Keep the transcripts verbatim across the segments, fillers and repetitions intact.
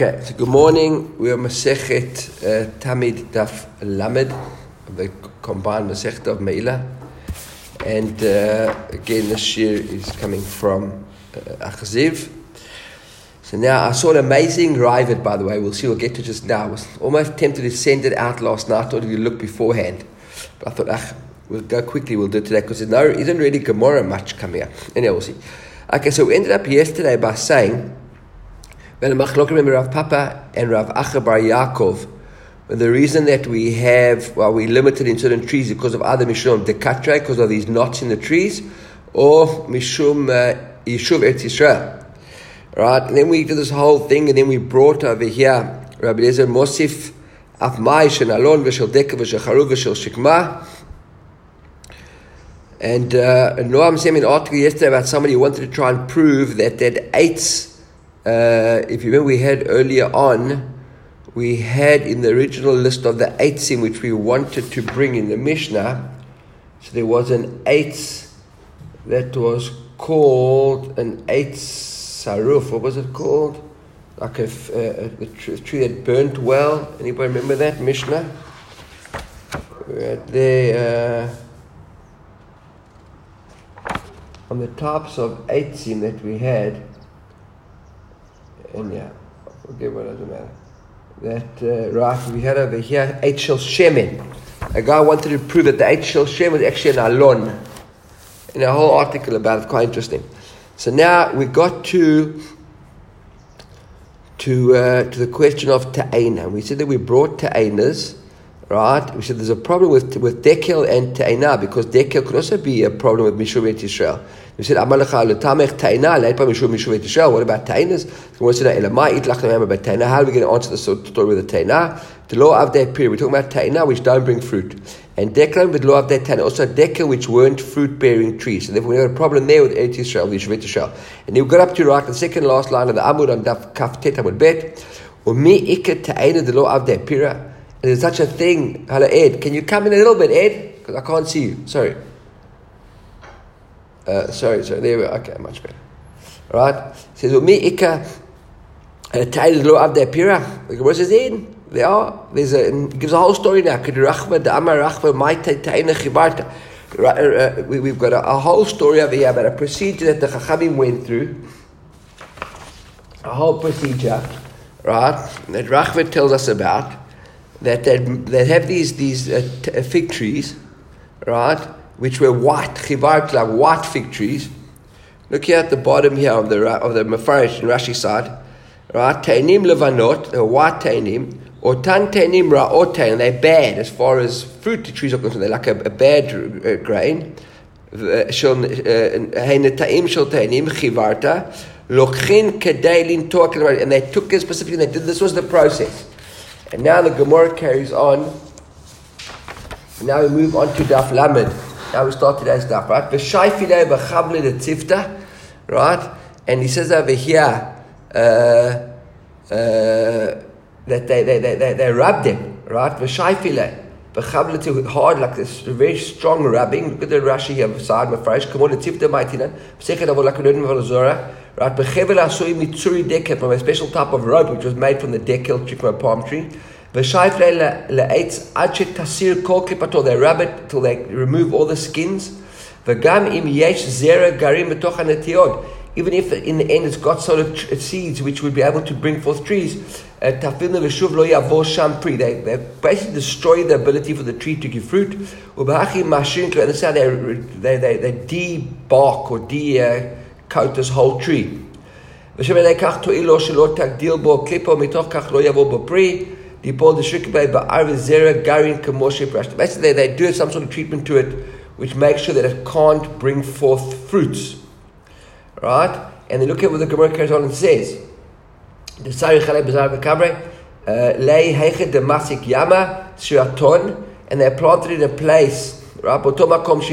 Okay, so good morning. We are Masechet uh, Tamid Daf Lamed, the combined Masechet of Meila. And uh, again, this year is coming from uh, Achziv. So now, I saw an amazing Rivet, by the way. We'll see, we'll get to just now. I was almost tempted to send it out last night. I thought if you look beforehand. But I thought, ah, we'll go quickly, we'll do it today, because there isn't really Gemara much coming up. Anyway, we'll see. Okay, so we ended up yesterday by saying, when Rav Papa and Rav Acha Bar Yaakov, the reason that we have, well, we limited in certain trees because of other Mishum Dekatre, because of these knots in the trees, or Mishum Yishuv Eretz Yisrael. Right? And then we did this whole thing, and then we brought over here Rabbi Eliezer Mosif Afmai Shel Alon V'Shel Deka V'Shel Charuv V'Shel Shikma. And uh, Noam sent me an article yesterday about somebody who wanted to try and prove that that eights. Uh, if you remember, we had earlier on, we had in the original list of the eitzim which we wanted to bring in the Mishnah. So there was an eitz that was called an eitz saruf. What was it called? Like a, a, a tree that burnt well. Anybody remember that Mishnah? We had there uh, on the types of eitzim that we had. And yeah, I forget what doesn't matter. That, uh, right, we had over here, eight shel shemen. A guy wanted to prove that the eight shel shemen was actually an alon. In a whole article about it, quite interesting. So now we got to to uh, to the question of ta'ena. We said that we brought ta'enas, right? We said there's a problem with with dekel and ta'ena, because dekel could also be a problem with Mishum Eretz Yisrael. We said, what about ta'enas? How are we going to answer the story with the ta'ena? The law of that period, we're talking about ta'ena which don't bring fruit. And dekel with law of that ta'ena, also dekel which weren't fruit-bearing trees. So therefore we have a problem there with Eretz Yisrael, the Yishuv Eretz Yisrael. And then we got up to right, the second last line of the Amud on Daf Kaf Tet Amud Bet. Umi ikat ta'ena, the law of that period. And there's such a thing. Hello, Ed. Can you come in a little bit, Ed? Because I can't see you. Sorry. Uh, sorry, sorry, there we go. Okay, much better. Alright? It says, Umi Ika Ta'id Lo Avdei Pira. The Gemara says, in. They are. There's a, it gives a whole story now. We've got a, a whole story over here about a procedure that the Chachamim went through. A whole procedure, right? That Rachva tells us about. That they, they have these, these uh, t- uh, fig trees, right? Which were white, chivarti, like white fig trees. Look here at the bottom here of the of the Mefarish and Rashi side, right? Teinim levanot, the white teinim, or tan teinim ra'ot teinim. They're bad as far as fruit trees are concerned. They're like a, a bad uh, grain. Shel heinetaim shel teinim chivarta, lochin kedailin talk, and they took it specifically. They did this was the process. And now the Gemara carries on. And now we move on to Daf Lamed. Now we start today's daf, right? V'shayfilei v'chavle letzifta, right? And he says over here uh, uh, that they they, they they they rub them, right? V'shayfilei v'chavle letzifta, hard, like this very strong rubbing. Look at the Rashi here beside Mefarish. Come on, letzifta ma'itinan. V'sechet avol lakudodim v'lazora, right? V'chevel asui mitzuri dekel, from a special type of rope which was made from the dekel tree, from a palm tree. They rub it till they remove all the skins. Even if in the end it's got sort of seeds which would be able to bring forth trees, they, they basically destroy the ability for the tree to give fruit. And that's how they, they, they, they de-bark or de-coat this whole tree. Basically, they do some sort of treatment to it which makes sure that it can't bring forth fruits. Right? And then look at what the Gemara carries on and says. And they planted it in a place, right? Because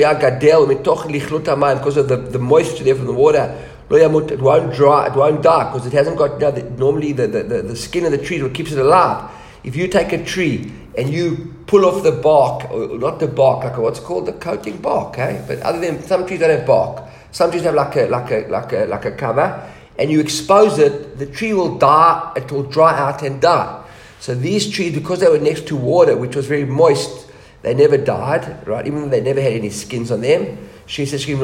of the, the moisture there from the water. It won't dry, it won't die, because it hasn't got, you know, the, normally the, the, the skin of the tree is what keeps it alive. If you take a tree and you pull off the bark, or not the bark, like a, what's called the coating bark, okay? But other than, some trees don't have bark. Some trees have like a like a like a like a cover. and you expose it, the tree will die, it will dry out and die. So these trees, because they were next to water, which was very moist, they never died, right? Even though they never had any skins on them. She says, "If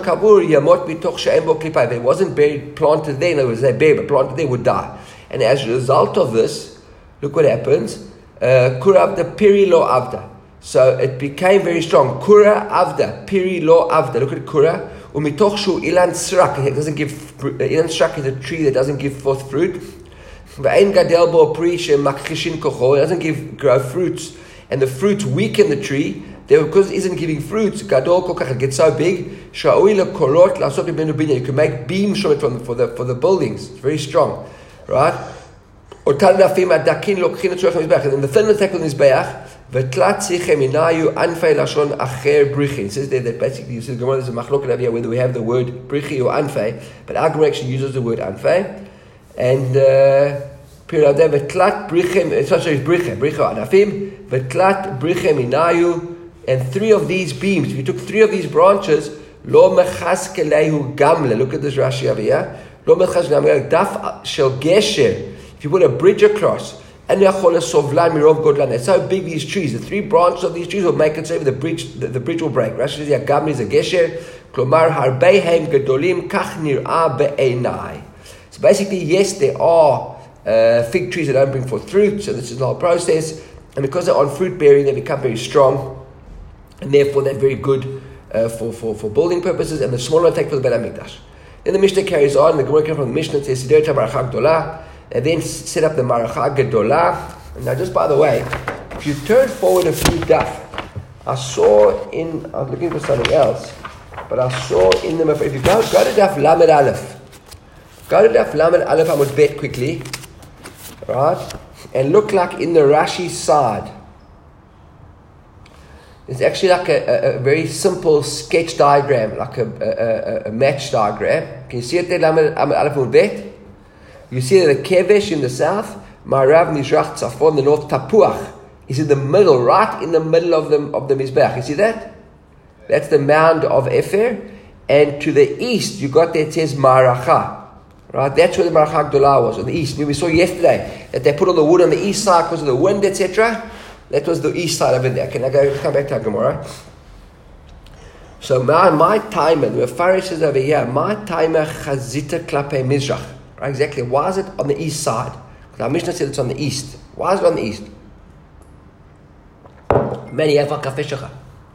it wasn't buried, planted there, in other words, they buried, but planted there would die." And as a result of this, look what happens. Kura avda, piri lo avda. So it became very strong. Kura avda, piri lo avda. Look at Kura. Umitoch shu ilan srak. It doesn't give. Ilan srak is a tree that doesn't give forth fruit. Ve'ein gadel bo pri shemakchishin kocho. It doesn't give grow fruits, and the fruits weaken the tree. Because it isn't giving fruits, gadol kokach, it gets so big. Sha'oi lekorot la'asot mimenu binyan. You can make beams from it from, for the for the buildings. It's very strong, right? Or talnafim adakin lokchin et shulchan mizbeach. And then the thin attack on mizbeach. V'tlat tzichem inayu anfei lashon acher brichi. It says there that basically you see the Gemara there's a machloket over here whether we have the word brichi or anfei, but our Gemara actually uses the word anfei. And uh, period there v'tlat brichem. It's not saying brichem, bricha anafim. V'tlat brichem inayu. And three of these beams, if you took three of these branches, lo mechaskelehu gamle. Look at this Rashi over here. Lo mechaskelehu daf shel gesher. If you put a bridge across, and yachol sovlan mirov godlan. That's how big these trees. The three branches of these trees will make it so the bridge, the, the bridge will break. Rashi says, gamle is a gesher. Klomar harbehem gedolim kach nir'a be'enai. So basically, yes, there are uh, fig trees that don't bring forth fruit. So this is the whole process. And because they're on fruit bearing, they become very strong. And therefore they're very good uh, for, for, for building purposes, and the smaller one take for the Beit HaMikdash. Then the Mishnah carries on, the Gemara comes from the Mishnah, it says, Sideret HaMaracha Gdolah, and then set up the Maracha Gdolah. And now just by the way, if you turn forward a few daf, I saw in, I was looking for something else, but I saw in the, if you go, go to daf Lamed Aleph, go to daf Lamed Aleph, I would bet quickly, right, and look like in the Rashi side, it's actually like a, a, a very simple sketch diagram, like a, a, a, a match diagram. Can you see it there? You see the Kevesh in the south, Marav Mizrach Tzafon, the north, Tapuach is in the middle, right in the middle of the of the Mizbeach. You see that? That's the mound of Efer. And to the east, you got there, it says Maracha. Right? That's where the Maracha Gdolah was, on the east. We saw yesterday that they put all the wood on the east side because of the wind, et cetera. That was the east side of it there. Can I go come back to our Gemara? So my my timer, the Mefarish says over here, my timer chazita klape mizrach. Right, exactly. Why is it on the east side? Because our Mishnah said it's on the east. Why is it on the east? Many have a kafeshacha.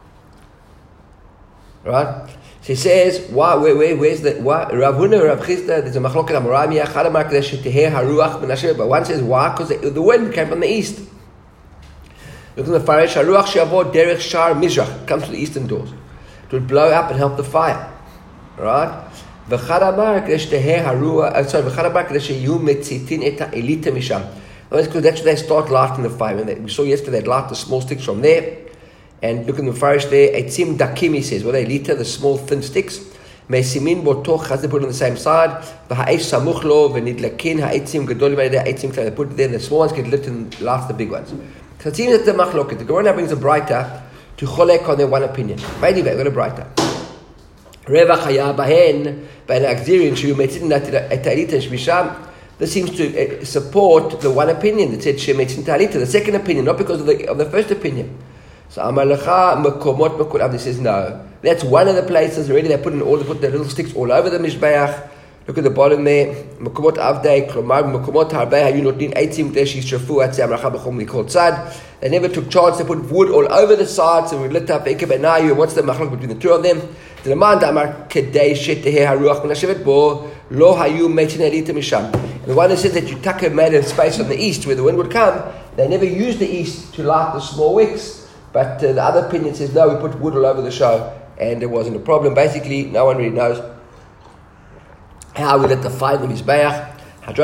Right? So he says, why, where, where, where's the, why, Rav Huna, Rav Chisda, there's a machloket Amoramia, Chadamar Kadesh, Teher, Haruach, Menashe, but one says, why? Because the, the wind came from the east. Look at the Farish, Haruach Shavot, Derech Shar Mizrach, comes to the eastern doors. It would blow up and help the fire. Right? V'chadamar Kadesh Teher, Haruach, sorry, V'chadamar Kadesh Yu Metzitin Eta Elita Misham. Because that's where they start lighting the fire. And they, we saw yesterday they'd light the small sticks from there. And look at the Farish there, Eitzim Dakim, he says, what are they, Elita, the small thin sticks. Meisimin Botoch, has they put it on the same side. V'ha'esh Samuchlo, V'nidlakin, Ha'eitzim Gedolim, Ha'eitzim, they put it there, and the small ones get lit and light the big ones. So it seems that the machloket, the Gemara brings a brighter to cholek on their one opinion. By the way, we've got a brighter. Reva chaya bahen, by an akzirin, shu metzin et ta'alita shmisham. This seems to uh, support the one opinion that said she metzin ta'alita, the second opinion, not because of the of the first opinion. So Amar lecha mekomot mekol avdi says no. That's one of the places already they put in all, they put the little sticks all over the mishbeach. Look at the bottom there. Mekomot avdei, klomar mekomot harbei hayu notnin eitzim k'desh yishrafu atzei amracha b'chom likol tzad. They never took charge. They put wood all over the sides, and we lit up Ekev Benayu. What's the machlok between the two of them? The demand amar kedei sheteheh haruach menashevet bo lo hayu metin elita misham. And the one who says that Yutaka made a space on the east where the wind would come, they never used the east to light the small wicks. But uh, the other opinion says no, we put wood all over the show, and there wasn't a problem. Basically, no one really knows how we let the fire in the Mizbeach.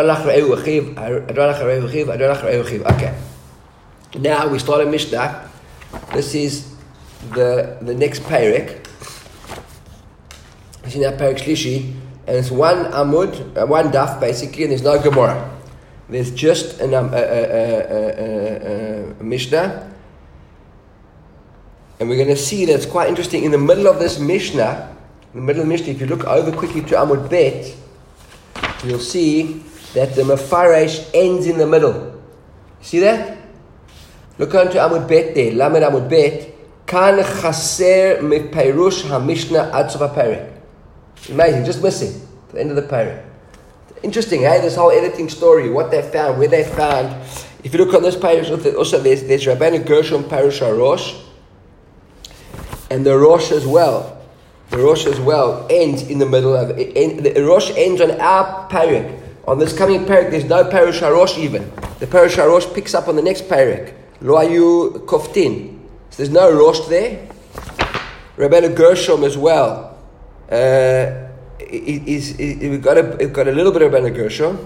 Okay. Now we start a Mishnah. This is the the next Perek. It's in that Perek Shlishi, and it's one Amud, uh, one Daf basically, and there's no Gemara. There's just an, um, a, a, a, a, a Mishnah. And we're going to see that it's quite interesting. In the middle of this Mishnah, in the middle of the Mishnah, if you look over quickly to Amud Bet, you'll see that the Mefaresh ends in the middle. See that? Look onto Amud Bet there, Lamed Amud Bet. Kan chaser mepeirush ha-mishnah ad sof ha-perek. Amazing, just missing at the end of the perek. Interesting, hey? This whole editing story, what they found, where they found. If you look on this page, also there's, there's Rabbeinu Gershom Perush HaRosh, and the Rosh as well. The Rosh as well ends in the middle of it. End, the Rosh ends on our perek. On this coming perek, there's no Perush HaRosh even. The Perush HaRosh picks up on the next perek. Lo ayu koftin. So there's no Rosh there. Rabbeinu Gershom as well. Uh, is, is, is, we've, got a, we've got a little bit of Rabbeinu Gershom.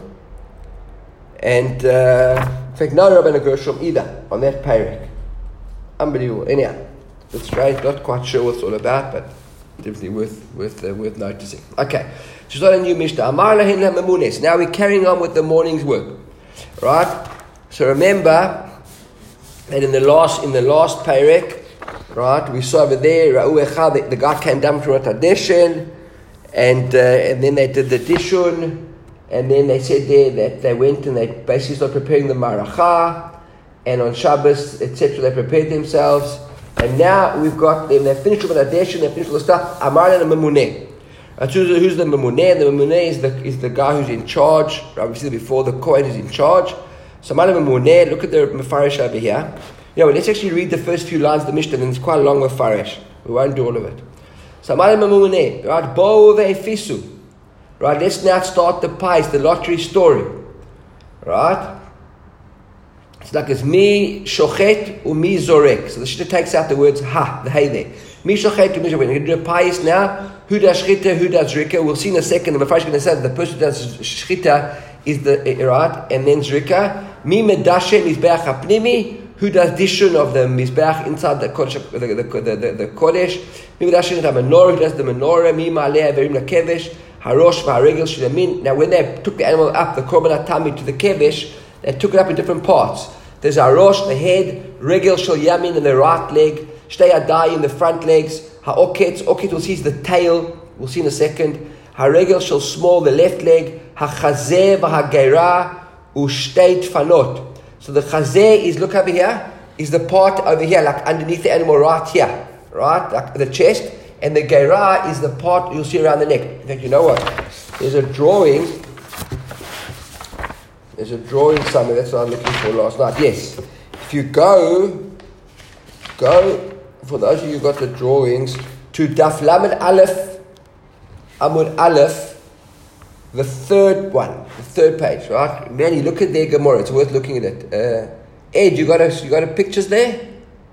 And, uh, in fact, no Rabbeinu Gershom either on that perek. Unbelievable. Anyhow, that's great. Not quite sure what it's all about, but definitely worth worth uh, worth noticing. Okay, so it's not a new Mishnah. Amar lahin ha-memunes. Now we're carrying on with the morning's work, right? So remember that in the last in the last perek, right, we saw over there Ra'u Echad, the, the guy came down from Ratadeshin, and uh, and then they did the dishun. And then they said there that they went and they basically started preparing the maracha, and on Shabbos, et cetera, they prepared themselves. And now we've got them, they finished with the Adesh, they finished with the stuff. Amar and the Memuneh. Who's the Memuneh? The Memuneh is the, is the guy who's in charge. We said before, the Kohen is in charge. So Amar and Memuneh, look at the Mefarish over here. You know, let's actually read the first few lines of the Mishnah, and it's quite a long Mefarish. We won't do all of it. So Amar and Memuneh, right? Bo ve'efisu. Right, let's now start the pies, the lottery story. Right? It's like it's mi shochet u mi zorek. So the Shita takes out the words ha, the hay there. Mi shochet u mi zorek. We're going to do a pies now. Who does shchita, who does zrika? We'll see in a second. The Mefarish is going to say that the person who does shchita is the, right, and then zrika. Mi medashe mizbeach hapnimi. Who does dishun of the mizbeach inside the kodesh, the, the, the, the, the kodesh. Mi medashe the menorah. Who does the menorah? Mi ma'aleh averim lakevesh. Harosh v'haregel shilamin. Now, when they took the animal up, the korban hatami to the kevesh, they took it up in different parts. There's harosh, the head, regel shel yamin in the right leg, shtei adai in the front legs, ha'oketz, oketz we'll see is the tail, we'll see in a second. Haregel shel small, the left leg, ha'chazeh v'hageira u'shtei tfanot. So the chazeh is, look over here, is the part over here, like underneath the animal right here, right, like the chest. And the geirah is the part you'll see around the neck. In fact, you know what? There's a drawing. There's a drawing somewhere. That's what I'm looking for last night. Yes. If you go, go, for those of you who got the drawings, to Daf Lamed Aleph, Amud Aleph, the third one, the third page, right? Man, you look at their Gemara. It's worth looking at it. Uh, Ed, you got a, you got a pictures there?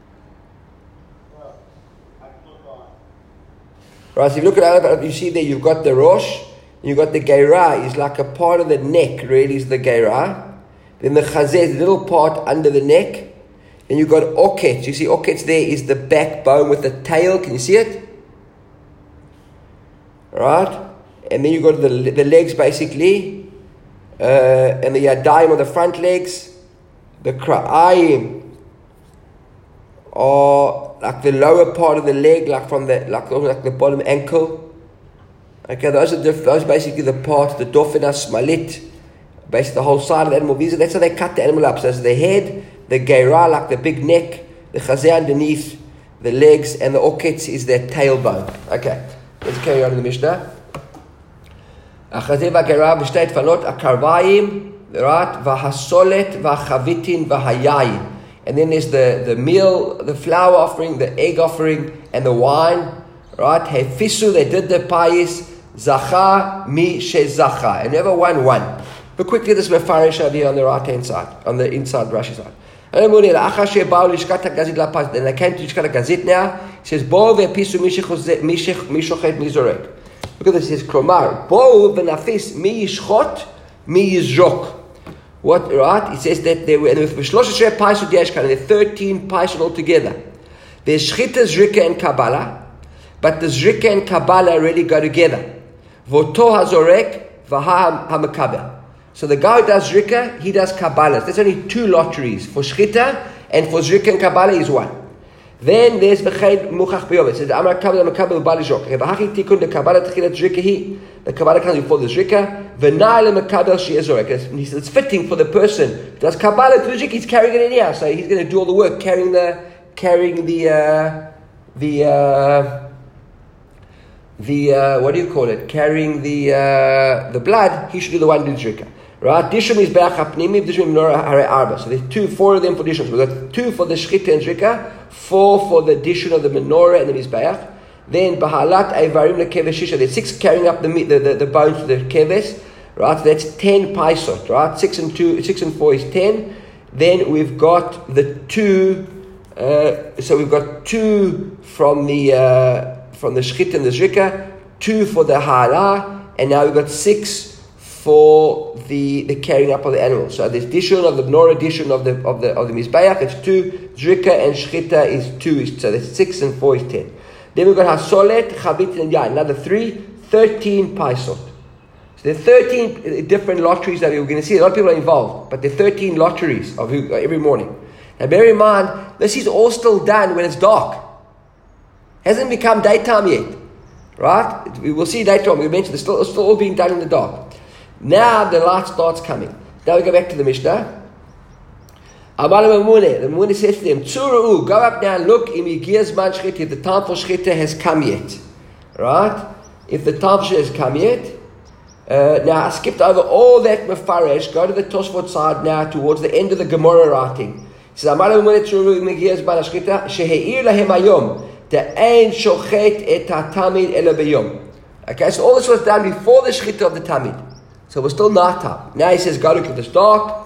Right, so if you look at it, you see there you've got the Rosh, you've got the Geirah, is like a part of the neck, really, is the Geirah. Then the Chazeh is the little part under the neck. And you've got Oketz. You see Oketz there is the backbone with the tail. Can you see it? Right? And then you've got the, the legs basically. Uh, and the Yadayim on the front legs. The Kra'ayim are like the lower part of the leg, like from the like, like the bottom ankle. Okay, those are diff- those are basically the parts, the dofina, smalit, basically the whole side of the animal. These are, that's how they cut the animal up. So there's the head, the geirah, like the big neck, the chazeh underneath, the legs, and the oketz is their tailbone. Okay, let's carry on in the Mishnah. Achazeh v'geirah v'shtei tfanot akarvayim, right, v'hasolet v'chavitin v'hayayim. And then there's the, the meal, the flour offering, the egg offering, and the wine. Right? Hefisu, they did the payis. Zacha mi she zacha. And whoever won, won. But quickly, this Mefarish over here on the right hand side, on the inside Rashi side. Then they came to Lishkat HaGazit now. It says, Bo ve'pisu mi shochet mi zorek. Look at this, it says, Kromar, Bo ve'nafis mi yishchot mi yizrok. What, right? It says that there were, and there were thirteen paishon altogether. There's Shchita, Zrika, and Kabbalah, but the Zrika and Kabbalah really go together. Voto hazorek, vaha hamakabel. So the guy who does Zrika, he does Kabbalah. There's only two lotteries. For Shchita and for Zrika and Kabbalah is one. Then there's V'chein Muchach B'yom. It says, Amar Kabbalah Makabel Bali Zrok. V'hachi Tikun the Kabbalah Tchilat Zrika Hi. The Kabbalah comes before the Zrika. V'nai Makabel She'ezorek. He says, it's fitting for the person who does Kabbalah to the Zrika. He's carrying it anyhow. So he's going to do all the work, carrying the, carrying the, uh, the, uh, the, uh, what do you call it? Carrying the, uh, the blood. He should do the one to the Zrika. Right? Dishum is Be'ach HaPnimi, Dishum Menorah Hare Arba. So there's two, four of them for Dishum. We've got two for the Shchita and Zrika, four for the Dishum of the Menorah and the Mizbeach. Then Bahalat Aivarim LeKeves Shisha. There's six carrying up the the, the, the bones to the Keves. Right? So that's ten Paisot. Right? Six and two, six and four is ten. Then we've got the two. Uh, so we've got two from the uh, from the Shchita and the Zrika, two for the Hala, and now we've got six for the, the carrying up of the animals. So there's Dishun of the Menorah, Dishun of the of the of the Mizbeach, it's two. Zrika and Shchita is two. So that's six and four is ten. Then we've got Hasolet, Chavit and Yain, another three, thirteen Paisot. So there are thirteen different lotteries that we're going to see. A lot of people are involved, but there are thirteen lotteries of who, every morning. Now bear in mind, this is all still done when it's dark. Hasn't become daytime yet. Right? We will see later on, we mentioned it's still, it's still all being done in the dark. Now the light starts coming. Now we go back to the Mishnah. Amar Mamune, the Mamune says to them, Tzura'u, go up now and look, if the time for Shchita has come yet. Right? If the time for Shchita has come yet. Uh, now I skipped over all that Mefaresh, go to the Tosfot side now towards the end of the Gemara writing. It says, Amar Mamune, Tzura'u, if Shchita, Shehe'ir lahem hayom, Ta'ein shochet et ha-tamid ela b'yom. Okay, so all this was done before the Shchita of the Tamid. So we're still night time. Now he says, go look at the dark.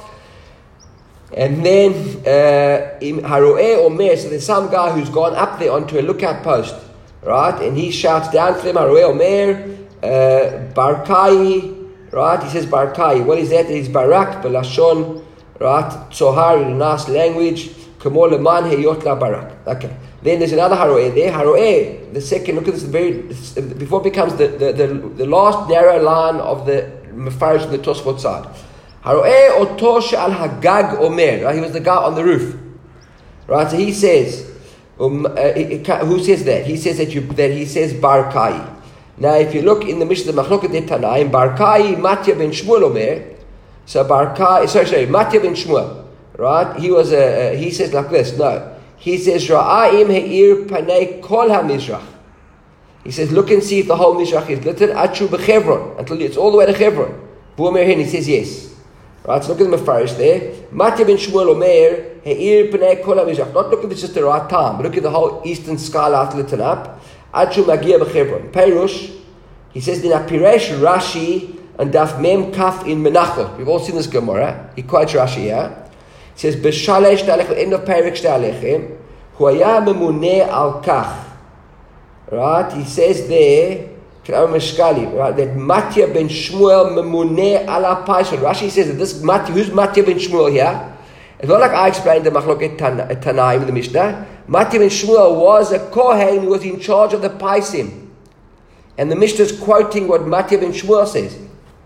And then, im Haroeh Omer, so there's some guy who's gone up there onto a lookout post, right? And he shouts down to them, Haroeh Omer, uh, Barkai, right? He says Barkai. What is that? It's Barak, Belashon, right? Tzohar in a nice language. Kamo leman heyot la Barak. Okay. Then there's another Haroeh there. Haroeh, the second, look at this, very, before it becomes the, the, the, the last narrow line of the Mefarish on the Tosfot side. Haroeh oto she'al hagag omer. Right? He was the guy on the roof. Right? So he says, um, uh, who says that? He says that you that he says Barkai. Now, if you look in the Mishnah, the Machloket de Tanaim, Barkai Matya ben Shmuel omer. So Barkai, sorry, sorry, Matya ben Shmuel. Right? He was a. Uh, he says like this. No, he says Ra'aim he'ir panei kol hamizrach. He says, look and see if the whole Mizrach is lit. Achu b'Chevron, until it's all the way to Chevron. Bu'omer hin, he says yes. Right, so look at the Mefarish there. Matya ben Shmuel Omer, he'ir p'nei kol ha-Mizrach. Not look at it's just the right time, but look at the whole eastern skylight lit up. Achu magia b'Chevron. Perush, he says, in Apiresh Rashi and Daf Mem Kaf in Menachot. We've all seen this Gemara. He quotes Rashi here. He says, B'Shalei Sh'Alechem, end of Perik Sh'Alechem, Hu haya memuneh al kach. Right, he says there, right, that Matya ben Shmuel memuneh ala Paisot. Rashi says that this Matya, who's Matya ben Shmuel here? It's not like I explained the Machloket Tanaim in the Mishnah. Matya ben Shmuel was a Kohen who was in charge of the Paisim. And the Mishnah is quoting what Matya ben Shmuel says.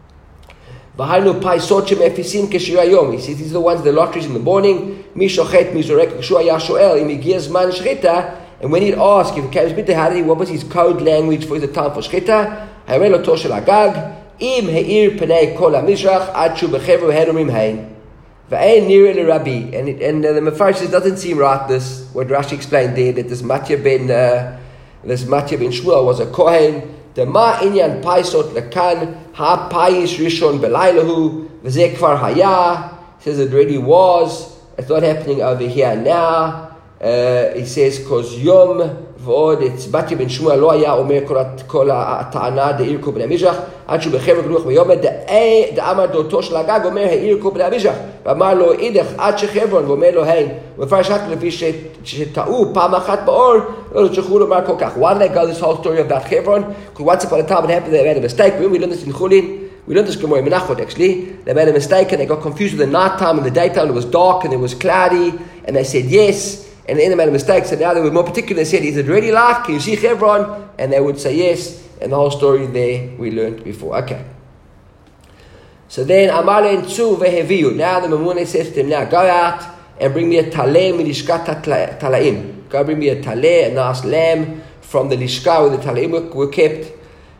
V'hainu Paisot shem efisim keshirayom. He says these are the ones, the lotteries in the morning. Mi shochet mi zorek k'shu haya shoel im higia zman shchita. And when he'd ask if it came to how did he, what was his code language for the time for Shchita? Hayel oto shel Agag, im he'ir p'nei kol ha-Mizrach, ad shu b'chevro he'enomrim hein. V'ein nir el Rabbi. And, it, and uh, the Mefarish says, doesn't seem right, this, what Rashi explained there, that this Matya ben, uh, this Matya ben Shmuel was a Kohen. The ma inyan paisot lekan, ha pais rishon belaylahu, v'zeh kvar haya. Says it already was, it's not happening over here now. Uh, he says, "Cause Yom v'od it's Matya ben Shmuel lo haya omer kol ha'ta'ana de'ir ko b'nei Mizrach ad shu b'chever gluach v'yom da'amar doto shel Agag omer ha'ir ko b'nei Mizrach v'amar lo idech ad shechevron v'omer lo hein v'farish hak lefi sheta'u pam achat ba'or lo tzechul omar kol kach." Why did they go this whole story about Chevron? Because once upon a time it happened, they made a mistake. We learned this in Chulin. We learned this Gemara in Menachot actually. They made a mistake and they got confused with the night time and the daytime. It was dark and it was cloudy and they said yes. And then they made a mistake, so now they were more particular. They said, is it really light? Can you see Chevron? And they would say yes. And the whole story there we learned before. Okay. So then, Amale and Tzu veheviu. Now the Mamune says to him, now go out and bring me a talem milishkat talaim. go bring me a taleh, a nice lamb from the lishka where the taleim were, were kept.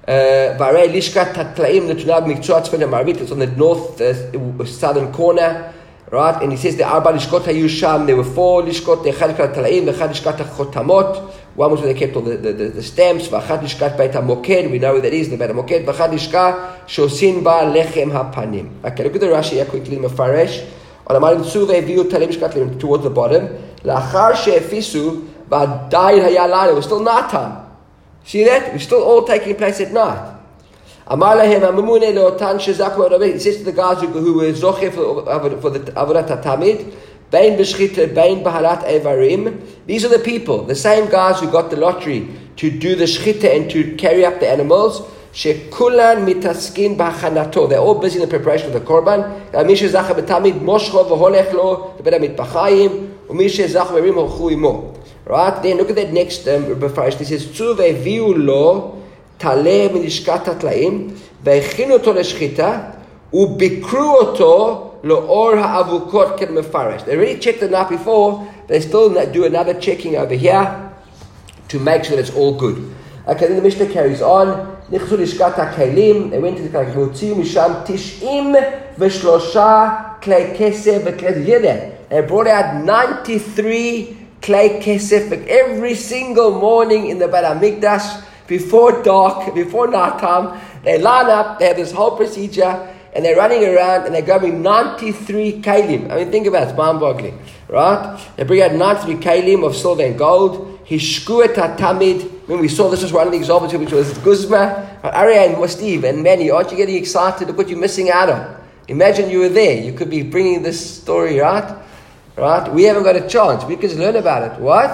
Varei lishka tatlaim netunah b'miktzua tzfon ha'ma'arvit. It's on the north uh, southern corner, right? And he says the arba lishkot hayu sham. There were four lishkot. Echad lishkat talaim, echad lishkat chotamot. One was where they kept all the, the, the, the stamps. V'achad lishkat beit hamoked. We know where that is, the beit hamoked. V'achad lishka shosin ba lechem hapanim. Okay, look at the Rashi here quickly. Mefaresh. On amarim tzu ve'viu talim lishkat towards the bottom. Lachar she'efisu v'adayid hayalala. It was still night time. See that? We're still all taking place at night. Amar lahem hamamune leotan shezaku arabe. He says to the guys who, who were zoche for, for the avodat hatamid, bein b'shchita, bein b'halat evarim. These are the people, the same guys who got the lottery to do the shchita and to carry up the animals. Shekulan mitaskin b'chanato. They're all busy in the preparation of the korban. Mishe zacha b'tamid moshcho v'holech lo lebeda mitbachayim umishe zacha b'rim holchu imo. Right, then look at that next um, Befarish. This is Tzu ve'viu lo taleh milishkat hatlaim ve'echinu oto leshchita ubikru oto lo'or ha'avukot ken mefarish. They already checked the night before, but they still do another checking over here to make sure that it's all good. Okay, then the Mishnah carries on. Nichzu lishkat ha'kelim. They went to the Kalim. V'utziu misham tish'im v'shlosha klei kesef v'klei. Hear that? They brought out ninety-three clay kesef every single morning in the Beit HaMikdash before dark, before night time. They line up, they have this whole procedure, and they're running around and they're grabbing ninety-three kalim. I mean, think about it, it's mind-boggling, right? They bring out ninety-three kalim of silver and gold. Hishkuet hatamid. When we saw this was one of the examples, which was Guzma, Arya and Steve and Manny. Aren't you getting excited? Look what you're missing out on. Imagine you were there. You could be bringing this story, right? Right? We haven't got a chance. We can learn about it. What?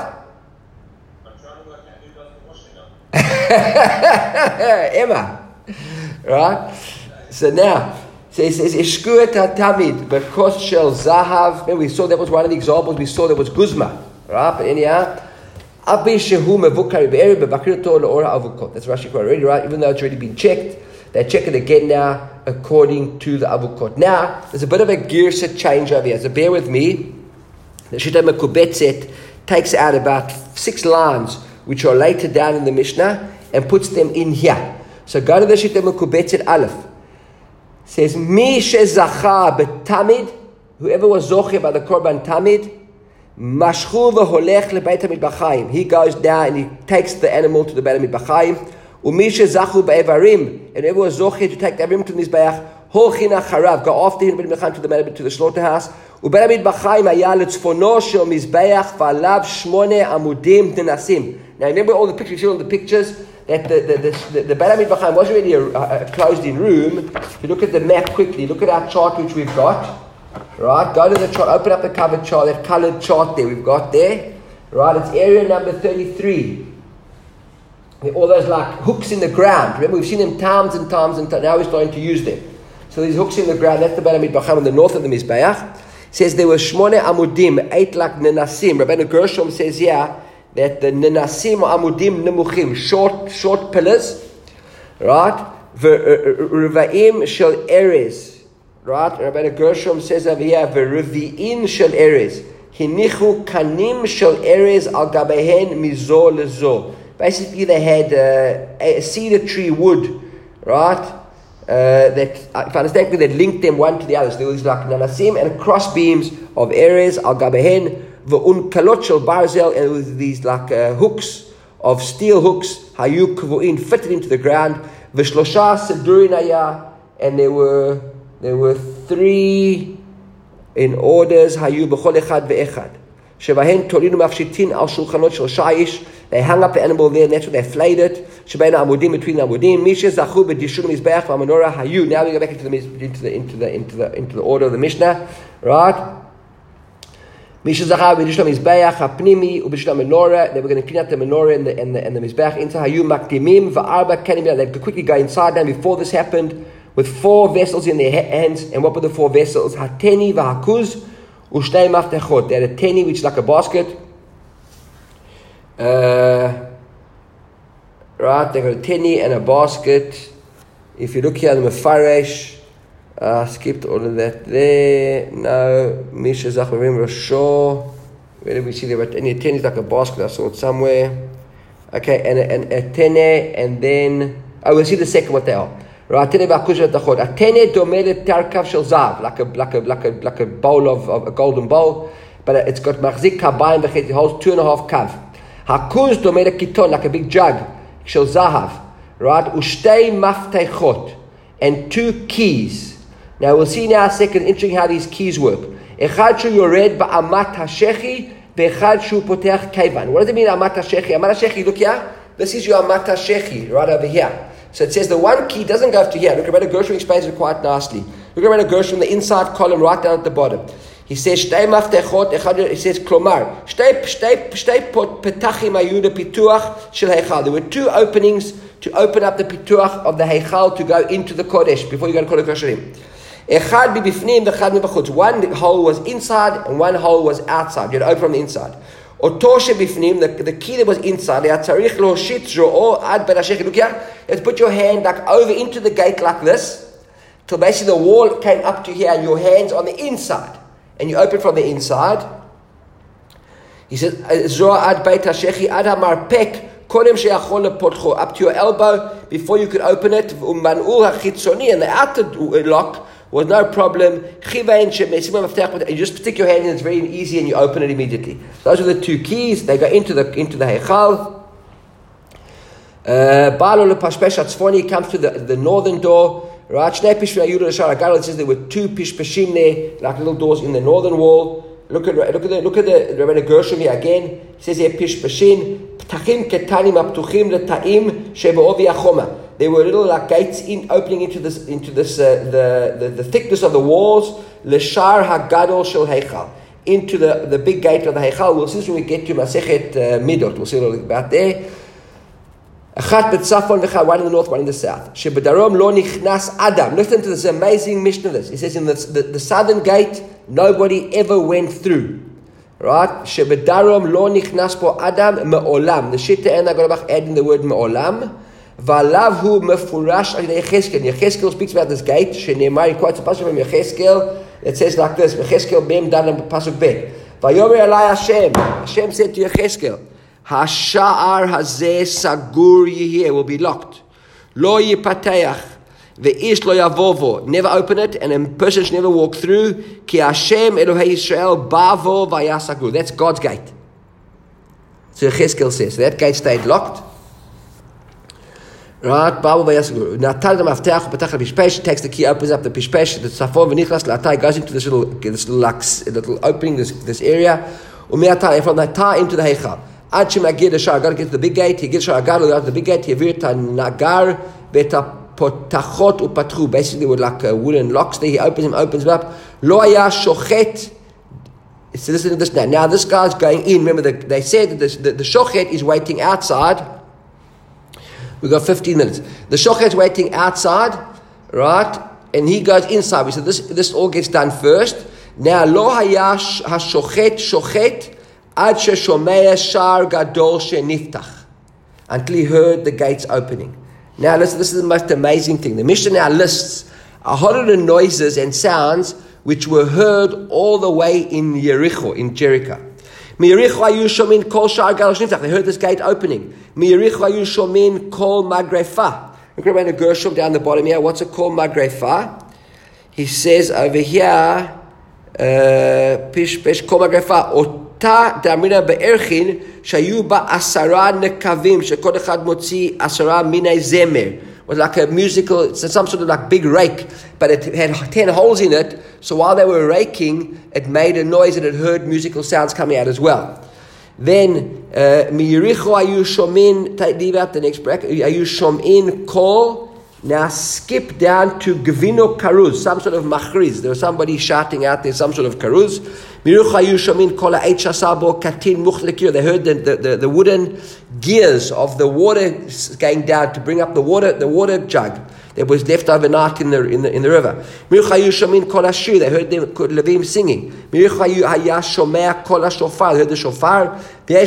I'm trying to work out who does the washing up. Emma. Right? So now, so it says, Ishkuet HaTamid, Berkos Shel Zahav. And we saw that was one of the examples. We saw that was Guzma. Right? But anyhow, Abi Shehu Mevukari Be'eri Bebakirto Le'or HaAvukot. That's Rashi already, right? Even though it's already been checked, they check it again now according to the Avukot. Now, there's a bit of a girsa change over here. So bear with me. The Shita Mekubetzet takes out about six lines which are later down in the Mishnah and puts them in here. So go to the Shita Mekubetzet Aleph. It says, Mi shezacha betamid, whoever was zoche by the Korban Tamid, mashchu v'holech lebeit HaMitbachayim. He goes down and he takes the animal to the Beit HaMitbachayim. Umi shezachu be'evarim, and whoever was zoche to take the Evarim to the Mizbeach, holchin acharav, go after him to the to the slaughterhouse. ובית המטבחיים היה לצפונו של מזבח ועליו שמונה עמודים ננסים. Now remember all the pictures, you see all the pictures, that the, the, the, the, the Beit HaMitbachayim wasn't really a, a, a closed-in room. If you look at the map quickly, look at our chart which we've got. Right, go to the chart, open up the cover chart, that coloured chart there we've got there. Right, it's area number thirty-three. All those like hooks in the ground. Remember we've seen them times and times and times, now we're starting to use them. So these hooks in the ground, that's the Beit HaMitbachayim on the north of the Mizbeach. Says there were shmone amudim, eight like nenasim. Rabbeinu Gershom says here that the nenasim are amudim nemuchim, short, short pillars, right? V'revaim shel erez, right? Rabbeinu Gershom says over here v'revi'in shel erez, hinichu kanim shel erez al gabehen mizo lezo. Basically, they had uh, a cedar tree wood, right? Uh, that, if I understand correctly, that linked them one to the other. So there was like nanasim and cross beams of Erez al gabehen v'unkalot shel barzel, and there was these like uh, hooks of steel hooks hayu kvuin fitted into the ground v'shlosha sedurin haya, and there were there were three in orders hayu b'chol echad ve'echad shebahen tolinu mafshitin al shulchanot shel shayish. They hung up the animal there, and that's where they flayed it. Shebein amudim, between the amudim. Misha zachu b'dishur mizbeach v'amenorah hayu. Now we go back into the into the into the into the into the order of the Mishnah, right? Misha zachu b'dishur mizbeach hapnimi u'b'dishur menorah. They were going to clean up the menorah and the and the, and the mizbeach into hayu makdimim v'arba kenim. They could quickly go inside now before this happened with four vessels in their hands. And what were the four vessels? Hateni v'hakuz u'shnei maftechot. They had a teni, which is like a basket. Uh, right, they got a tenny and a basket. If you look here on the Mefaresh, I uh, skipped all of that there. No, Misha Zachmarim Rosho. Where did we see there? But a ten is like a basket. I saw it somewhere. Okay, and and a tene, and then oh, we'll see the second what they are. Right, tene ba'kush v'tachot. A tene domeh tarkav shel zav, like a like a like a like a bowl of, of a golden bowl, but it's got machzik kabayim v'chet. It holds two and a half kav. Hakuz domeh kiton, like a big jug shel zahav. Right, ushtei maftechot, and two keys. Now we'll see now a second interesting how these keys work. Echad shu yored ba'amat hashechi, ve'echad shu potech keivan. What does it mean, amat hashechi? Amat hashechi, look here. This is your amat hashechi, right over here. So it says the one key doesn't go up to here. Look, Rabbi Gershom explains it quite nicely. Look at Rabbi Gershom, the inside column right down at the bottom. He says, shtei maftechot, echad, he says, klomar, shtei, shtei, shtei petachim ayu pituach shel heichal. There were two openings to open up the pituach of the heichal to go into the kodesh before you go to kodesh kasherim. Echad bibifnim, v'echad mibachutz. One hole was inside and one hole was outside. You had to open from the inside. Oto shebifnim, the, the key that was inside. Tzarich loshit zo'o ad ben hashech. Look here. Let's put your hand like over into the gate like this, till basically the wall came up to here, and your hands on the inside, and you open from the inside. He says, zo'o ad beit hashechi ad hamarpek. Up to your elbow before you could open it. And the outer lock was no problem. You just stick your hand in, it's very easy, and you open it immediately. Those are the two keys. They go into the into the heichal. Balo lepashpesh hatzfoni comes to the, the northern door. Right, Shnei pishpei hayudah l'shar hagadol. It says there were two pishpeshim there, like little doors in the northern wall. Look at look at the look at the Rabbi Gershom here again. He says here pishpeshim ptachim ketanim aptuchim leta'im shebe'ovi achoma. There were little like gates in opening into this into this uh, the, the the thickness of the walls. L'shar hagadol shel heichal, into the, the big gate of the heichal. We'll see this when we get to Masechet uh, Midot. We'll see a little bit about there. Achat betzafon v'chad, one in the north, one in the south. Shebedarom lo nichnas adam. Listen to this amazing mission of this. It says in the, the, the southern gate, nobody ever went through. Right? Shebedarom lo nichnas po adam me'olam. The Shitta and Agorabach adding the word me'olam. V'alav hu mefurash al Yecheskel. Yecheskel speaks about this gate. Shene'emar, he quotes a passage from Yecheskel. It says like this. Yecheskel b'em dan pasuk bet. Vayomer alai Hashem. Hashem said to Yecheskel, Hasha'ar hazeh sagur yiheh, will be locked. Lo yipateach, ve'ish lo yavovo. Never open it, and a person should never walk through. Ki Hashem Elohei Yisrael bavo vayasagur. That's God's gate. So Yecheskel says, so that gate stayed locked. Right, bavo vayasagur. Natal the mafteach upatach l'pishpesh, takes the key, opens up the pishpesh, the tzafon v'nichlas l'atay, goes into this little, this little, little opening, this this area. U'me'atay, from the atay into the heichal. Ad shemagir the shar, God gets to the big gate, he gets shar agar, goes to the big gate, he vir ta nagar, v'ta potachot upatchu. Basically, with like uh, wooden locks there, he opens them, opens them up. Lo haya shochet. So listen to this now. Now this guy's going in. Remember, the, they said that this, the, the shochet is waiting outside. We've got fifteen minutes. The shochet's waiting outside, right? And he goes inside. We said this, this all gets done first. Now, lo haya hashochet shochet, Ad sheshomea shar gadol sheniftach, until he heard the gates opening. Now listen, this is the most amazing thing. The Mishnah now lists a whole lot of noises and sounds which were heard all the way in Yericho, in Jericho. Miyericho ayu shomin kol shar gadol sheniftach. They heard this gate opening. Miyericho ayu shomin kol magrefa. Look at the Gershom down the bottom here. What's it called, magrefa? He says over here, pish pish kol magrefa. דאמרינה בארחין שהיו בה עשרה נקבים שכל אחד מוציא עשרה מיני זמר. It was like a musical, it's some sort of like big rake, but it had ten holes in it, so while they were raking, it made a noise and it heard musical sounds coming out as well. Then, Miyericho ayu shomin, leave out the next bracket, ayu shomin kol. Now skip down to Gavino Karuz, some sort of machriz. There was somebody shouting out there, some sort of karuz. They heard the, the, the, the wooden gears of the water going down to bring up the water, the water jug that was left overnight in the in the in the river. They heard the Levim singing. They heard the shofar. They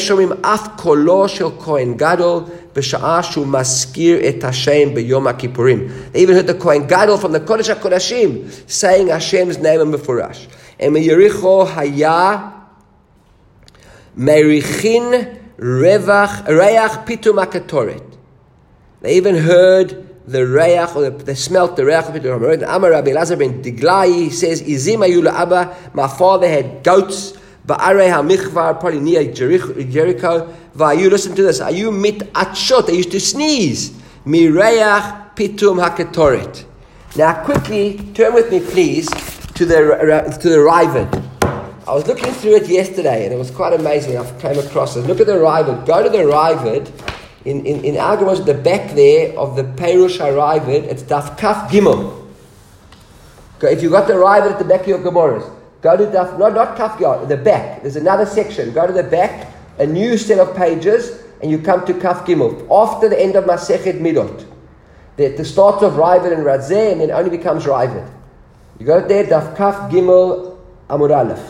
even heard the Kohen Gadol from the Kodesh HaKodashim saying Hashem's name in Mefurash. And Meyericho Haya Merichin revach reach pitum hakatoret. They even heard the reach, or the, they smelt the reach of pitum hakatoret. Amar Rabbi Elazar ben Diglai, he says, Izim ayu la'aba, my father had goats, ba'arei ha'michvar, probably near Jericho. Va'ayu, listen to this, ayu mit atshot, they used to sneeze. Mi reach pitum hakatoret. Now quickly, turn with me please, to the to the Raavad. I was looking through it yesterday, and it was quite amazing. I came across it. Look at the Raavad. Go to the Raavad. In in in our Gemara, the back there of the Perush HaRaavad, it's Daf Kaf Gimel. Okay, if you got the Raavad at the back of your Gemaras, go to Daf. No, not Kaf Gimel. The back. There's another section. Go to the back, a new set of pages, and you come to Kaf Gimel after the end of Masechet Midot. The, the start of Raavad and Razeh, and then it only becomes Raavad. You got it there. Daf Kaf Gimel Amud Aleph.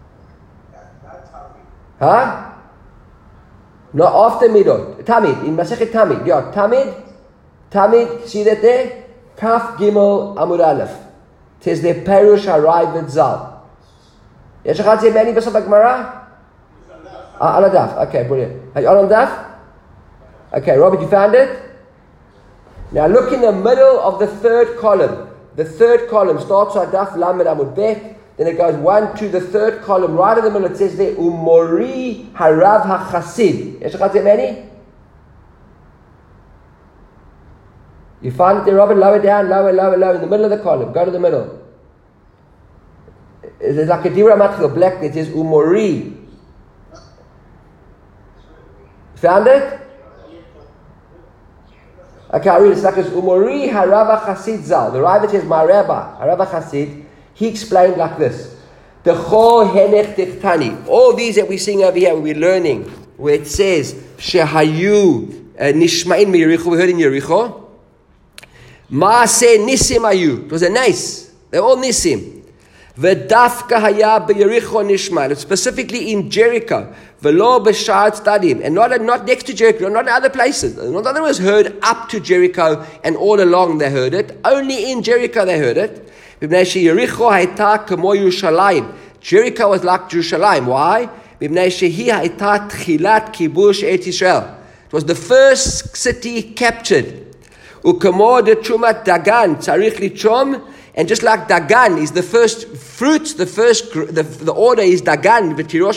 Huh? No, after Midot. Tamid. In Masechet Tamid. Yeah, Tamid. Tamid. See that there? Kaf Gimel Amud Aleph. It says there Perush HaRaavad Zal. יש לך את זה מעניין בסוף הגמרא? על הדף. Okay, brilliant. Are you on daf? Okay, Robert, you found it? Now look in the middle of the third column. The third column starts at Daf Lamed Amud Bet. Then it goes one to the third column, right in the middle. It says there, Umori Harav HaChasid. Yesh לך many? You find it there, Robert? Lower down, lower, lower, lower, in the middle of the column. Go to the middle. It's like a Dibra Matchil, black. It says Umori. Found it? Okay, I read it. It's like it's Umori Harav HaChasid Zal. The Raavad says, my Rabbi, Harav HaChasid. He explained like this: the Cho Henech Tichtani. All these that we sing over here, we're learning, where it says Shehayu Nishmain Mi Yericho. We heard in Yericho. Maaseh Nisim Ayu. It was a nice. They're all Nisim. V'dafka Haya BeYericho Nishma. Specifically in Jericho. V'lo b'Sha'ar Tzadim, and not not next to Jericho, not in other places. Not that it was heard up to Jericho, and all along they heard it. Only in Jericho they heard it. Jericho was like Jerusalem. Why? It was the first city captured. And just like Dagan is the first fruit, the first the, the order is Dagan.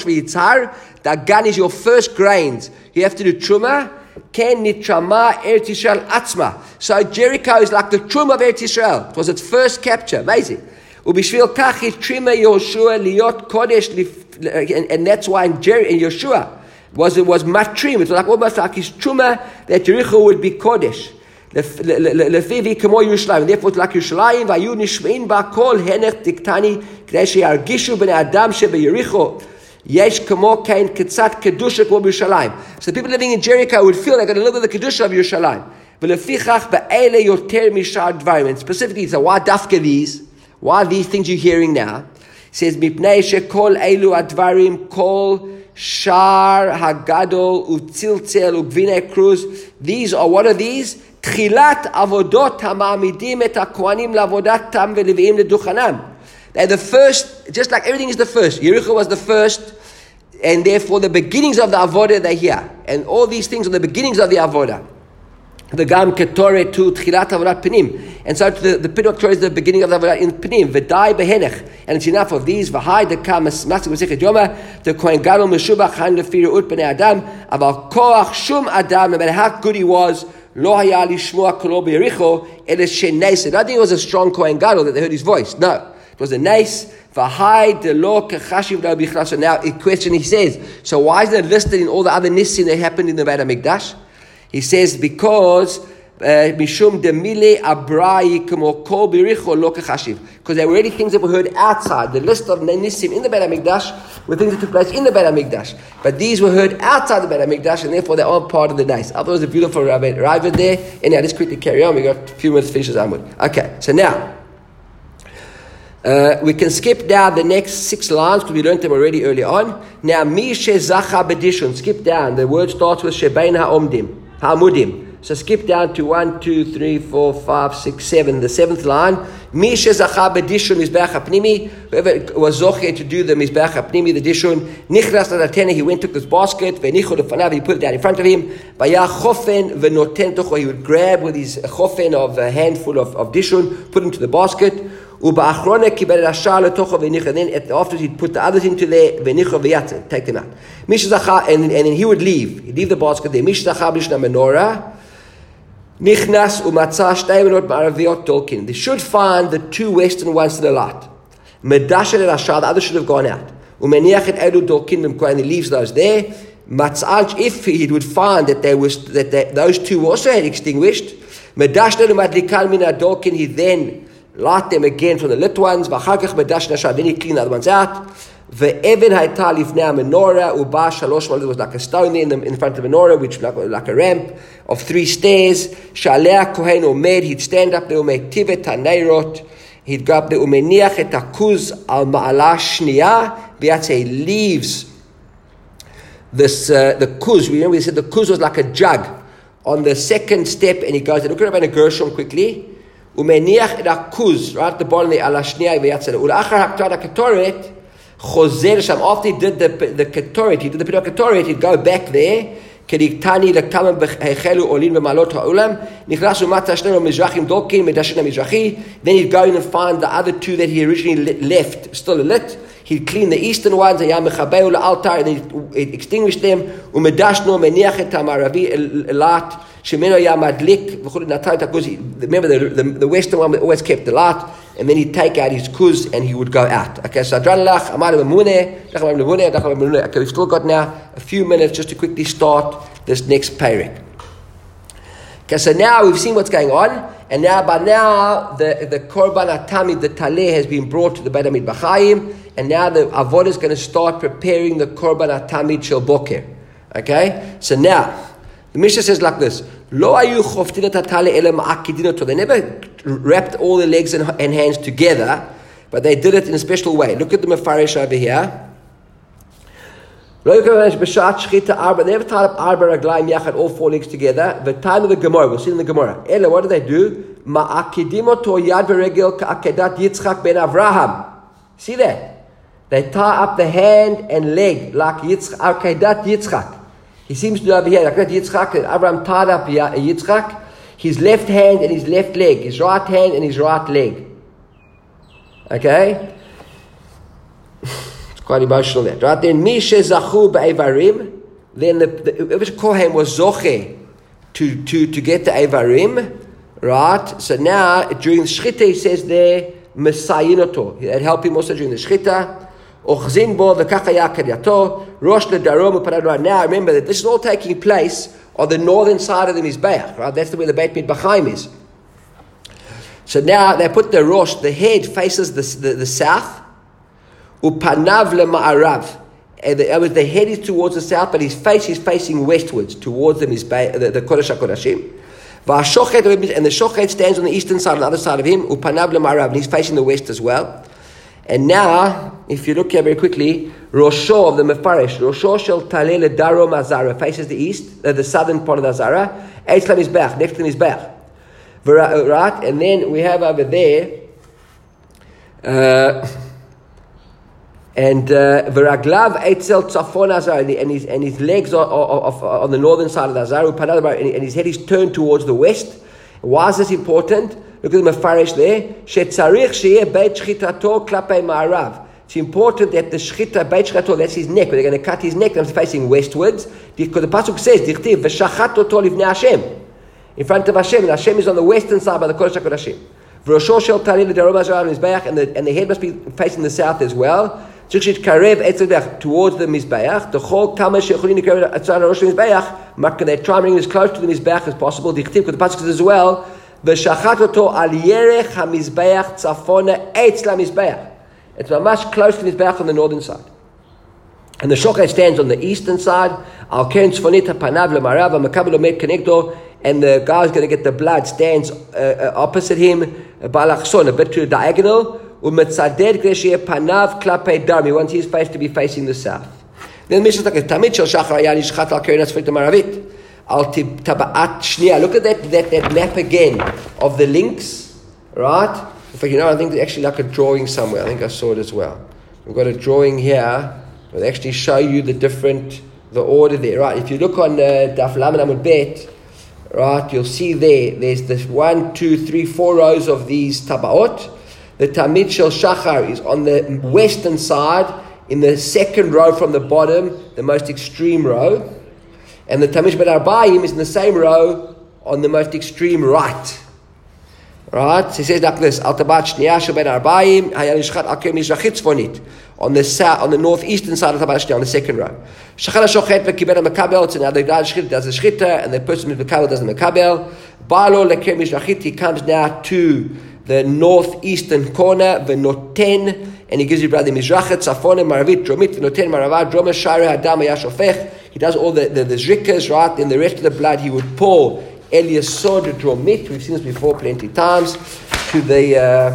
Dagan is your first grains. You have to do Truma. Ken nitrama Eretz Yisrael atzma. So Jericho is like the Truma of Eretz Yisrael. It was its first capture. Amazing. Ubishvil kach trima Yoshua liot kodesh, and that's why in, Jer- in Yoshua was it was matrim. It was like almost like his Truma that Jericho would be kodesh. Lefivi kamo Yerushalayim. Therefore, it's like Yerushalayim. Vayu nishmein ba kol henech diktani k'nei she'argishu b'nei adam shebeyericho. Yesh kamo kain ketzat kedusha k'mo Yerushalayim. So the people living in Jericho would feel they got a little bit of the kedusha of Yerushalayim. V'lefichach be'ele yoter mishar dvarim. And specifically, so why dafka these? Why these things you're hearing now? It says mipnei shekol elu advarim kol shar hagadol utziltzel ugvinei kruz. These are, what are these? Tchilat avodot hamamidim et hakohanim lavodatam v'leviim leduchanam. They're the first, just like everything is the first. Yericho was the first, and therefore the beginnings of the avodah they're here. And all these things are the beginnings of the avodah. The gam ketore to tchilat avodat penim. And so the, the pinot Torah is the beginning of the avodah in penim. V'dai behenech. And it's enough of these. V'hai dekam masik v'sechet yoma. The kohen gadol meshubach han lefir ut b'nei adam. Aval koach shum adam. No matter how good he was, lo haya lishmoa kolo b'yericho. It is sheneis. I don't think it was a strong kohen gadol that they heard his voice. No. It was a nice v'hai de lo kechashiv lo bichlas. So now, a question he says, so why is it listed in all the other nissim that happened in the Beit HaMikdash? He says, because mishum demile abrai kamo kol biricho lo kechashiv. Because there were already things that were heard outside. The list of nissim in the Beit HaMikdash were things that took place in the Beit HaMikdash. But these were heard outside the Beit HaMikdash, and therefore they aren't part of the nice. I thought it was a beautiful Raavad there. And now let's quickly carry on. We got a few minutes to finish this Amud. Okay, so now, Uh, we can skip down the next six lines because we learned them already early on. Now, mi shezacha bedishun. Skip down. The word starts with shebein ha'omdim, ha'amudim. So skip down to one, two, three, four, five, six, seven, the seventh line. Misha zacha b'dishun mizbeach hapnimi. Whoever was zoche to do the mizbeach hapnimi, the dishun, nichras l'atena, he went, took this basket, v'nichod l'fanav, he put it down in front of him. V'yah chofen v'noten tocho, he would grab with his chofen of a handful of, of dishun, put into the basket. Uba'achrona kibel rashar l'tocho v'nichod, and then after he'd put the others into there, v'nichod v'yatze, take them out. Misha zacha, and, and then he would leave. He'd leave the basket there. Misha zacha b'lishna menorah. Nichnas umatzah shtei menot ma'araviot dolkin. They should find the two western ones to the light. Medasher el ashar, the other should have gone out. Umeniach et elu dolkin b'mkoy, and he leaves those there. Matzah, if he would find that they was that they, those two also had extinguished. Medasher umadlikan min adolkin, he then light them again from the lit ones. V'achakach medasher ashar, then he clean the other ones out. Ve'even hayta lifnei menorah uba shalosh malot. There was like a stone there in, the, in front of the menorah, which like, like a ramp of three stairs. Shaleh kohen omed, he'd stand up there, umed tivet haneirot. He'd go up there, umeniach et hakuz al ma'ala shniya. Biatze, he leaves this uh, the kuz. Remember we said the kuz was like a jug on the second step, and he goes and look at Rabbeinu Gershom quickly. Umeniach et hakuz, right at the bottom there, ala shniya biatze. Ulachar haktar hakatoret. Choser Sham, after he did the the ketoret, he did the Piruch Ketoret, he'd go back there. Kediktani lekama b'hechelu olin b'malot ha'olam. Nichlas u'matzah shnei mizrachim dolkin medashin mizrachi. Then he'd go in and find the other two that he originally left still lit. He'd clean the eastern ones, and yamechabeu la'altar, and then he'd extinguish them. Umedashno meniach et ha'maravi elat shemeno yamadlik v'chol natal takuz. Remember the, the the western one always kept the light. And then he'd take out his kuz and he would go out. Okay, so Adranalach, Amar Mamune, Dacham Mamune, Dacham Mamune. Okay, we've still got now a few minutes just to quickly start this next parak. Okay, so now we've seen what's going on, and now by now the, the Korban Atamid, the Taleh, has been brought to the Beit HaMitbachayim, and now the Avodah is going to start preparing the Korban Atamid Shel Boker. Okay, so now the Mishnah says like this: Lo ayu choftin et hataleh ela ma'akidin oto. They never wrapped all the legs and, and hands together, but they did it in a special way. Look at the Mefarish over here. Lo yukav b'shat shchita arba. They never tied up arba raglayim yachad, all four legs together. The time of the Gemara, we'll see in the Gemara. Ela, what do they do? Ma'akidim oto yad v'regel ka'akedat Yitzchak ben Avraham. See that? They tie up the hand and leg like Yitzchak, akedat Yitzchak. He seems to know over here, like that Yitzchak, Abraham tied up Yitzchak, his left hand and his left leg, his right hand and his right leg. Okay? It's quite emotional there. Right? Then, Mishe Zachu Ba'evarim, then the, the Kohen was Zoche to, to, to get the Evarim, right? So now, during the Shchita, he says there, Mesayinoto. That helped him also during the Shchita. Ochzin bo v'kachaya kadyato rosh ledarom u'parad. Now remember that this is all taking place on the northern side of the Mizbeach, right? That's the way the Beit Mikdash is. So now they put the rosh, the head faces the the, the south, upanav lema'arav, and the, the head is towards the south, but his face is facing westwards towards the Mizbeach, the, the Kodesh HaKodashim. V'ashochet, and the shochet stands on the eastern side, on the other side of him, upanav lema'arav, and he's facing the west as well. And now, if you look here very quickly, Rosho of the Mefarish, Rosho shel taleh ledarom Azara, faces the east, uh, the southern part of the Azara, Eitz LaMizbeach, next to the Mizbeach. Right? And then we have over there, uh, and Veraglav Eitzel Tzafon Azara, and his and his legs are, are, are, are on the northern side of the Azara, and his head is turned towards the west. Why is this important? Look at the Mefarish there. Shetzarich sheyeh beit shchitato klapei ma'arav. It's important that the shchita, beit shchitato, that's his neck, but they're going to cut his neck, that's facing westwards. Because the pasuk says, Dichtiv, v'shachat oto livnei Hashem. In front of Hashem, and Hashem is on the western side by the Kodesh HaKodashim. V'rosho shel taleh ledarom Azara Mizbeach, and the and the head must be facing the south as well. Karev etzedach, towards the Mizbeach. The whole kama shecholin nikarev atzar rosh Mizbeach. Mark, they try and bring as close to the Mizbeach as possible. Dichtiv, because the pasuk says as well, v'shachat oto al yerech hamizbeach tzafona eitz lamizbeach. It's much close to the Mizbeach on the northern side. And the shochet stands on the eastern side. Al ken tzfonit hapanav lemarav ha'makabel omed kenegdo, and the guy's going to get the blood stands uh, uh, opposite him, balachson, a bit to the diagonal. Umetzaded k'shei panav klapei darmi. He wants his face to be facing the south. Then the Mishnah is like a tamid shel shachar hayal yishchat al keren asfrit ha'maravit. Al Taba'at Shnia. Look at that, that, that map again of the links, right? In fact, you know, I think there's actually like a drawing somewhere. I think I saw it as well. We've got a drawing here. We'll actually show you the different, the order there, right? If you look on uh, Daf Lamed Amud Bet, right, you'll see there, there's this one, two, three, four rows of these Taba'ot. The Tamid Shel Shachar is on the western side, in the second row from the bottom, the most extreme row. And the Tamid Ben Arbaim is in the same row on the most extreme right. Right? So he says like this, Al Tabat Shniya Shel Ben Arbaim, Hayal Yishchat Al Kem Mizrachit Tzfonit. On the south, on the northeastern side of the Tabat Shniya, on the second row. Shachar HaShochet V'Kibel HaMekabel, so now the guy does the Shchita, and the person with Mekabel does the Mekabel. Ba'alo Lekem Mizrachit, he comes now to the northeastern corner, V'Noten, and he gives you brother Mizrachet, Safonim, Maravit, Dromit, V'Noten, Maravat, Droma, Shari, Hadam, Yashofech. He does all the, the, the zrikas, right? Then the rest of the blood he would pour Eliasod Dromit, we've seen this before plenty of times, to the uh,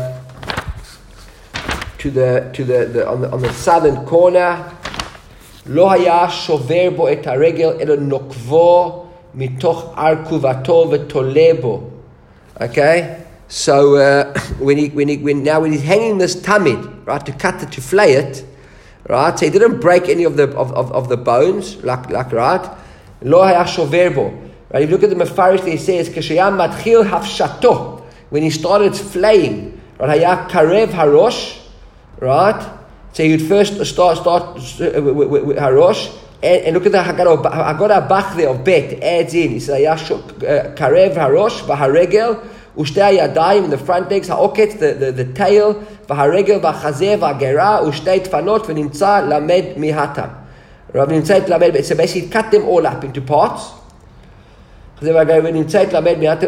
to the to the, the, on the on the southern corner. Lo haya shover bo et haregel elo nokvo mitoch arkuvato v'tolebo. Okay, so uh, when he when he when now when he's hanging this tamid, right, to cut it, to flay it, right, so he didn't break any of the of, of, of the bones, like like right. Lo haya shover bo. Right, if you look at the Mefarish, he says, "Kashayam matchil hafshato." When he started flaying, right, haya karev harosh, right. So he would first start start with, with, with harosh, and, and look at the Haggadah Bach there of Bet adds in. He says, "Haya karev harosh v'haregel u'shtei yadayim," in the front legs, haoket, the the, the tail, v'haregel v'chazer v'agera u'shtei tfanot v'nimtza lamed mihatam. Right, v'nimtza lamed. So basically, cut them all up into parts. When we saw this,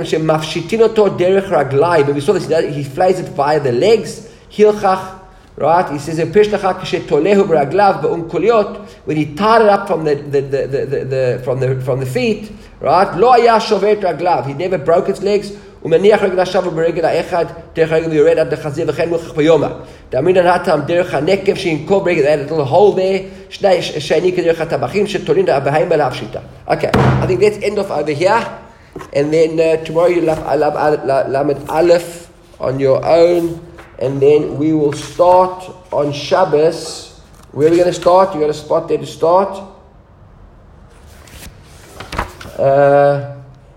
he flies it via the legs. Right? He says, when he tied it up from the, the, the, the, the, the from the from the feet, right? He never broke its legs. ומניח רגל השב וברגל האחד, דרך רגל יורד עד לחזה וכן מוכח ביומא. דאמינן הטעם דרך הנקב שינקוב ברגל, היה little hole there, שני שני כדרך הטבחים שתולין בהמה להפשיטה. Okay, I think let's end off over here, and then uh, tomorrow you'll have Lamed Aleph on your own, and then we will start on Shabbos. Where are we going to start? You got a spot there to start? Uh...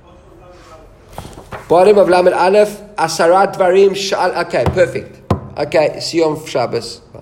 Bottom of Lamed Aleph, Asarat Varim Shal. Okay, perfect. Okay, see you on Shabbos.